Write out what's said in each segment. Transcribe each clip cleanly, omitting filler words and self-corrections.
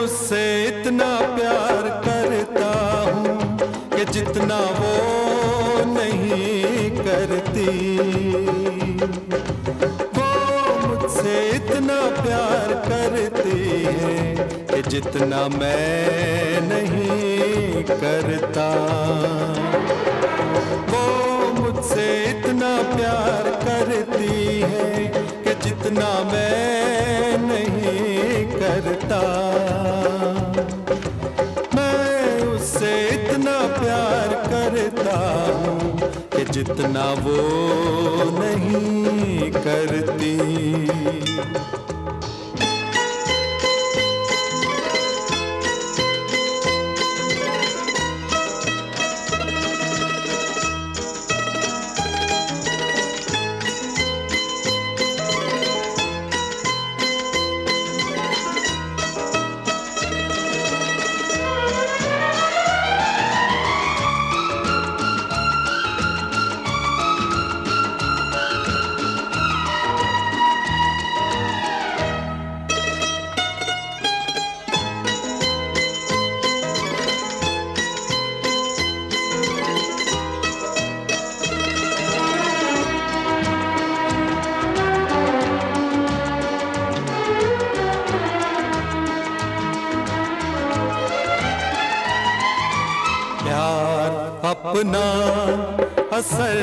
उससे इतना प्यार करता हूँ कि जितना वो नहीं करती। वो मुझसे इतना प्यार करती है कि जितना मैं नहीं करता। वो मुझसे इतना प्यार करती है कि जितना मैं नहीं करता। मैं उससे इतना प्यार करता हूँ कि जितना वो नहीं करती। अपना असर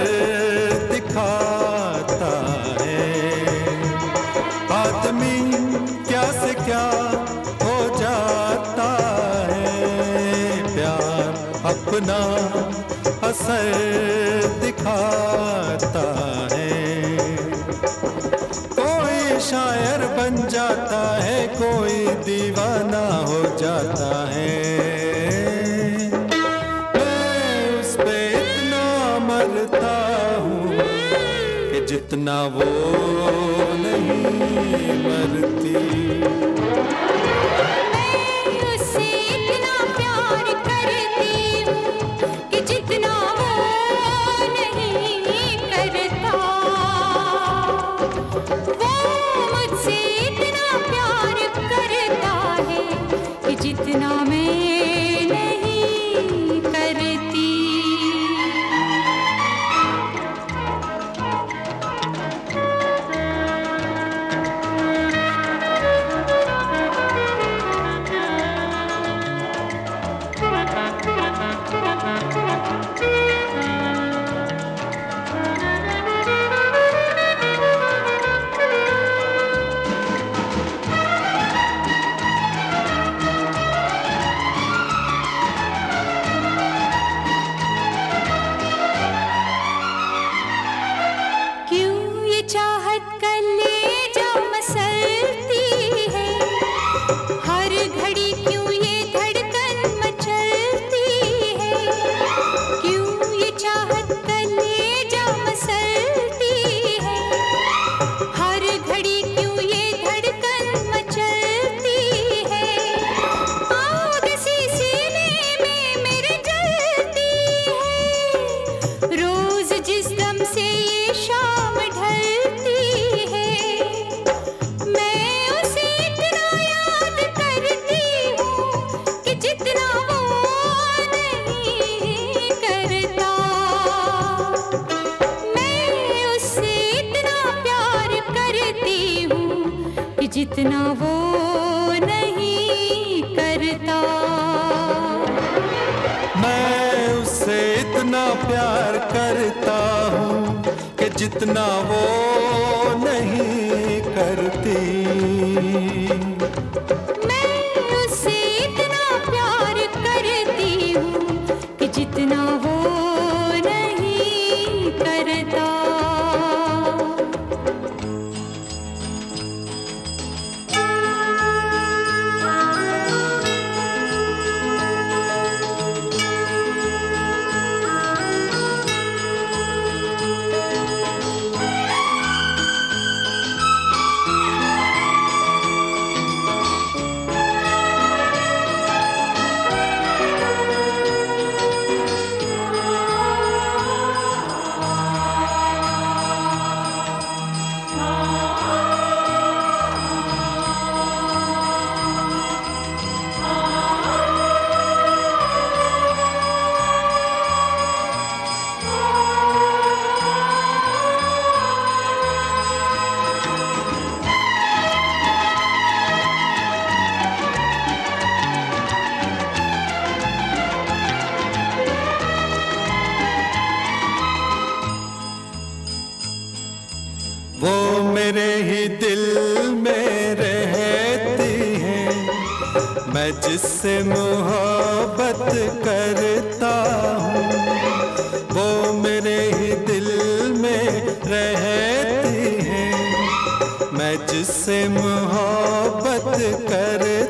दिखाता है। आदमी क्या से क्या हो जाता है। प्यार अपना असर दिखाता है। कोई शायर बन जाता है, कोई दीवाना हो जाता है। मरता हूँ कि जितना वो नहीं मरती। मैं उससे इतना प्यार करती हूँ कि जितना वो नहीं करता। वो मुझसे इतना प्यार करता है कि जितना मैं नहीं करती। चाहत कलेजा मसलती है, हर घड़ी क्यों ये धड़कन मचलती है। क्यों ये चाहत कलेजा मसलती है, हर घड़ी क्यों ये धड़कन मचलती है। आग सी सीने में मेरे जलती है, रोज जिस दम से ये शाम ढलती है। मैं उसे इतना याद करती हूँ कि जितना वो नहीं करता। मैं उससे इतना प्यार करती हूँ कि जितना वो नहीं करता। मैं उससे इतना प्यार करता हूँ कि जितना वो नहीं करती। मैं उससे इतना प्यार करती हूँ कि जितना वो नहीं करता। मेरे ही दिल में रहती हैं। मैं जिससे मोहब्बत करता हूँ वो मेरे ही दिल में रहती हैं। मैं जिससे मोहब्बत करता